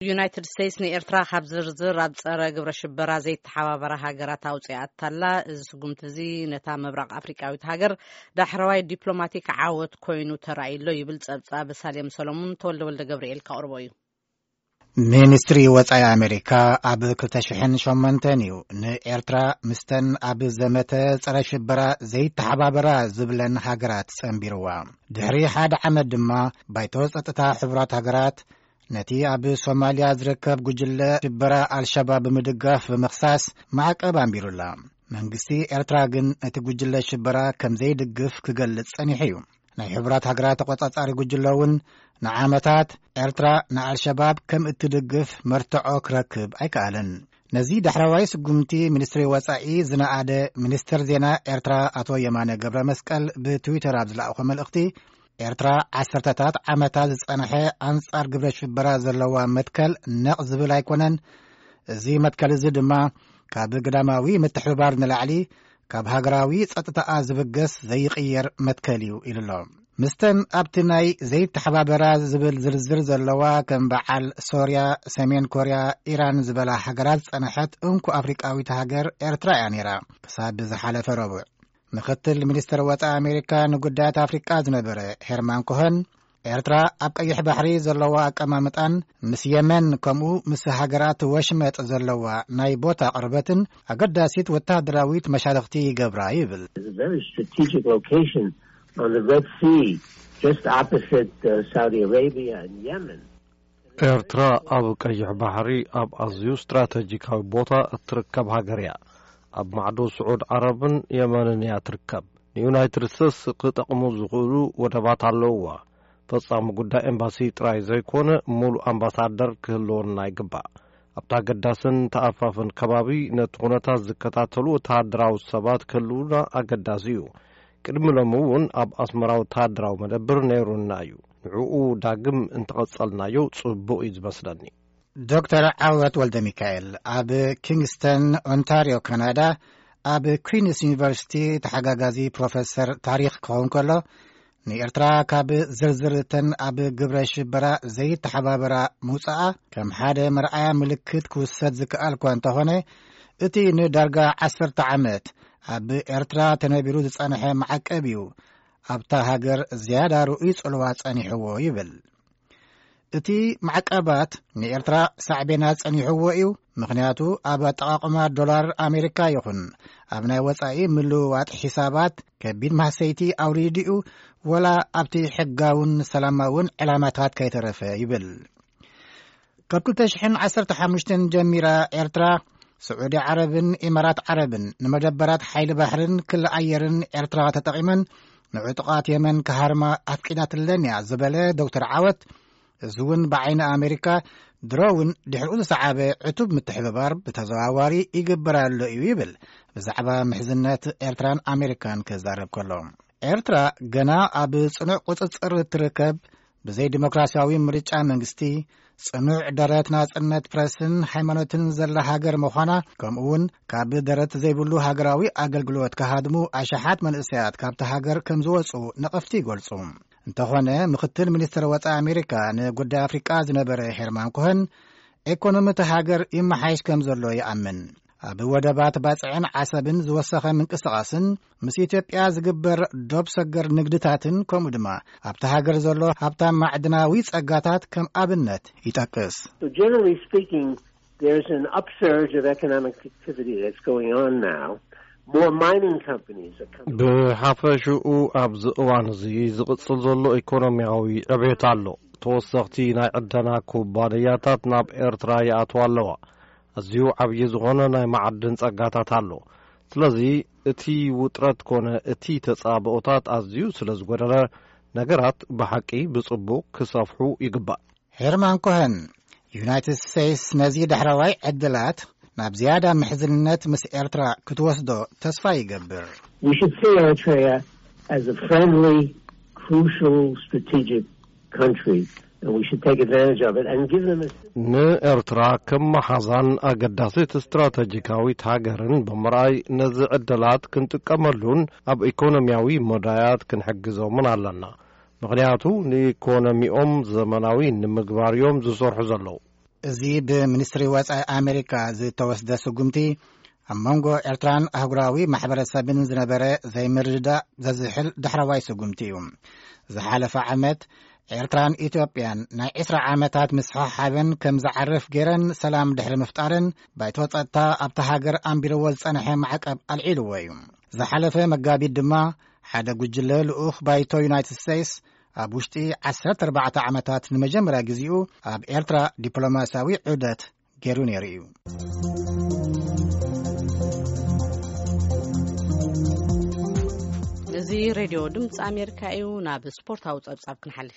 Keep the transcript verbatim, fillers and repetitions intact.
United States ni ኤርትራ ካብ ዝርዝር ኣብ ፀረ ግብረ ሽበራ ዘይተሓባበራ ሃገራት ኣውፅኣታላ እዚ ስጉምቲ እዚ ነታ ምብራቅ ኣፍሪካዊት ሃገር ዳሕረዋይ ዲፕሎማቲክ ዓወት ኮይኑ ተራእይሎ ይብል ፀብፃብ ሳሌም ሰሎሞን ተወልደ ወልደ ገብርኤል ካቅርቦ እዩ ሚኒስትሪ ወፃኢ ኣሜሪካ ኣብ ክልተ ሽሕን ሸሞንተን እዩ ንኤርትራ ምስተን ኣብ ዘመተ ፀረ ሽበራ ዘይተሓባበራ ዝብለን ሃገራት ፀንቢርዋ ድሕሪ ሓደ ዓመት ድማ ባይቶ ፀጥታ ሕቡራት ሃገራት ነቲ ኣብ ሶማልያ ዝርከብ ጉጅለ ሽበራ አልሸባብ ብምድጋፍ ብምኽሳስ ማዕቀብ ኣንቢሩላ መንግስቲ ኤርትራ ግን እቲ ጉጅለ ሽበራ ከም ዘይድግፍ ክገልጽ ጸኒሑ እዩ ናይ ሕቡራት ሃገራት ተቆጻጻሪ ጉጅለ እውን ንዓመታት ኤርትራ ንአልሸባብ ከም እትድግፍ መርትዖ ክረክብ ኣይከኣለን ነዚ ዳሕረዋይ ስጉምቲ ሚኒስትሪ ወፃኢ ዝነኣደ ሚኒስትር ዜና ኤርትራ አቶ የማነ ገብረ መስቀል ብትዊተር ኣብ ዝለኣኾ መልእኽቲ ኤርትራ ዓሰርተታት ዓመታት ዝጸንሐ አንጻር ግብረ ሽበራ ዘለዋ መትከል ነቕ ዝብል ኣይኮነን እዚ መትከል እዚ ድማ ካብ ገዳማዊ ምትሕብባር ንላዕሊ ካብ ሃገራዊ ጸጥታኣ ዝብገስ ዘይቕየር መትከል እዩ ኢሉሎ ምስተን ኣብቲ ናይ ዘይተሓባበራ ዝብል ዝርዝር ዘለዋ ከም በዓል ሶርያ ሰሜን ኮርያ ኢራን ዝበላ ሃገራት ጸንሐት እንኩ ኣፍሪቃዊት ሃገር ኤርትራ እያ ነይራ ክሳብ ዝሓለፈ ረቡዕ ምክትል ሚኒስትር ወፃኢ ኣሜሪካ ንጉዳያት ኣፍሪቃ ዝነበረ ሄርማን ኮሄን ኤርትራ ኣብ ቀይሕ ባሕሪ ዘለዋ ኣቀማምጣን ምስ የመን ከምኡ ምስ ሃገራት ወሽመጥ ዘለዋ ናይ ቦታ ቅርበትን ኣገዳሲት ወታደራዊት መሻርክቲ ይገብራ ይብል ኤርትራ ኣብ ቀይሕ ባሕሪ ኣብ ኣዝዩ ስትራቴጂካዊ ቦታ እትርከብ ሃገር እያ ኣብ ማዕዶ ስዑድ ዓረብን የመንን እያ ትርከብ ንዩናይትድ ስቴትስ ክጠቕሙ ዝኽእሉ ወደባት ኣለውዋ ፈጻሚ ጉዳይ ኤምባሲ ጥራይ ዘይኮነ ሙሉ ኣምባሳደር ክህልወና ይግባእ ኣብታ ኣገዳስን ተኣፋፍን ከባቢ ነቲ ኩነታት ዝከታተሉ ወተሃደራዊ ሰባት ክህልውና ኣገዳሲ እዩ ቅድሚ ሎሚ እውን ኣብ ኣስመራ ወተሃደራዊ መደብር ነይሩና እዩ ንዕኡ ዳግም እንተቐጸልናዮ ጽቡቕ እዩ ዝመስለኒ ዶክተር ዓወት ወልደ ሚካኤል ኣብ ኪንግስተን ኦንታሪዮ ካናዳ ኣብ ኩዊንስ ዩኒቨርሲቲ ተሓጋጋዚ ፕሮፌሰር ታሪክ ክኸውን ከሎ ንኤርትራ ካብ ዝርዝርተን ኣብ ግብረ ሽበራ ዘይተሓባበራ ምውፃኣ ከም ሓደ መርኣያ ምልክት ክውሰድ ዝከኣል እኳ እንተኾነ እቲ ንዳርጋ ዓሰርተ ዓመት ኣብ ኤርትራ ተነቢሩ ዝጸንሐ ማዕቀብ እዩ ኣብታ ሃገር ዝያዳ ርኡይ ጽልዋ ጸኒሕዎ ይብል እቲ ማዕቀባት ንኤርትራ ሳዕቤና ጸኒሕዎ እዩ ምክንያቱ ኣብ ኣጠቃቅማ ዶላር ኣሜሪካ ይኹን ኣብ ናይ ወፃኢ ምልውዋጥ ሒሳባት ከቢድ ማህሰይቲ ኣውሪድኡ ወላ ኣብቲ ሕጋውን ሰላማውን ዕላማታት ከይተረፈ ይብል ካብ ክልተ ሽሕን ዓሰርተ ሓሙሽተ ጀሚራ ኤርትራ ስዑዲ ዓረብን ኢማራት ዓረብን ንመደበራት ሓይሊ ባሕርን ክልል ኣየርን ኤርትራ ተጠቂመን ንዕጡቃት የመን ከሃርማ ኣፍቂዳትለን እያ ዝበለ ዶክተር ዓወት እዚ እውን ብዓይኒ ኣሜሪካ ድሮውን ድሕሪኡ ዝሰዓበ ዕቱብ ምትሕብባር ብተዘዋዋሪ ይግበራሉ እዩ ይብል ብዛዕባ ምሕዝነት ኤርትራን ኣሜሪካን ክዛረብ ከሎ ኤርትራ ገና ኣብ ጽኑዕ ቁፅፅር ትርከብ ብዘይ ዲሞክራሲያዊ ምርጫ መንግስቲ ጽኑዕ ደረት ናጽነት ፕረስን ሃይማኖትን ዘላ ሃገር ምዃና ከምኡውን ካብ ደረት ዘይብሉ ሃገራዊ ኣገልግሎት ካሃድሙ ኣሽሓት መንእሰያት ካብቲ ሃገር ከም ዝወፁ ነቐፍቲ ይገልጹ እንተኾነ ምክትል ሚኒስትር ወፃኢ ኣሜሪካ ንጉዳይ ኣፍሪቃ ዝነበረ ሄርማን ኮሄን ኢኮኖሚ ሃገር ይመሓይሽ ከም ዘሎ ይኣምን ኣብ ወደባት ባጽዕን ዓሰብን ዝወሰኸ ምንቅስቓስን ምስ ኢትዮጵያ ዝግበር ዶብ ሰገር ንግድታትን ከምኡ ድማ ኣብቲ ሃገር ዘሎ ሃብታም ማዕድናዊ ጸጋታት ከም ኣብነት ይጠቅስ Generally speaking, there's an upsurge of economic activity that's going on now. More mining companies are coming. ብሓፈሽኡ ኣብዚ እዋን እዚ ዝቕጽል ዘሎ ኢኮኖሚያዊ ዕብየት ኣሎ ተወሰኽቲ ናይ ዕደና ኩባንያታት ናብ ኤርትራ ይኣትዋ ኣለዋ ኣዝዩ ዓብዪ ዝኾነ ናይ ማዕድን ጸጋታት ኣሎ ስለዚ እቲ ውጥረት ኮነ እቲ ተጻብኦታት ኣዝዩ ስለ ዝጐደለ ነገራት ብሓቂ ብጽቡቕ ክሰፍሑ ይግባእ ሄርማን ኮሄን ዩናይትድ ስቴትስ ነዚ ዳሕረዋይ ዕድላት ናብ ዝያዳ ምሕዝንነት ምስ ኤርትራ ክትወስዶ ተስፋ ይገብር We should see Eritrea as a friendly, crucial, strategic country. And we should take advantage of it and give them a... ንኤርትራ ከም መሓዛን ኣገዳሲት ስትራቴጂካዊት ሃገርን ብምርኣይ ነዚ ዕድላት ክንጥቀመሉን ኣብ ኢኮኖሚያዊ መዳያት ክንሕግዞምን ኣለና ምክንያቱ ንኢኮኖሚኦም ዘመናዊ ንምግባር እዮም ዝሰርሑ ዘለዉ እዚ ብሚኒስትሪ ወጻኢ ኣሜሪካ ዝተወስደ ስጉምቲ ኣብ መንጎ ኤርትራን ኣህጉራዊ ማሕበረሰብን ዝነበረ ዘይምርድዳእ ዘዝሕል ዳሕረዋይ ስጉምቲ እዩ። ዝሓለፈ ዓመት ኤርትራን ኢትዮጵያን ናይ ዒስራ ዓመታት ምስሓሓብን ከም ዝዓርፍ ገይረን ሰላም ድሕሪ ምፍጣርን ባይቶ ጸጥታ ኣብታ ሃገር ኣንቢርዎ ዝጸንሐ ማዕቀብ ኣልዒልዎ እዩ። ዝሓለፈ መጋቢት ድማ ሓደ ጉጅለ ልኡኽ ባይቶ ዩናይትድ ስቴትስ ኣብ ውሽጢ ዓሰርተ ኣርባዕተ ዓመታት ንመጀመርያ ግዚኡ ኣብ ኤርትራ ዲፕሎማስያዊ ዑደት ገይሩ ነይሩ እዩ። እዚ ሬድዮ ድምፂ ኣሜሪካ እዩ። ናብ ስፖርታዊ ጸብጻብ ክንሓልፍ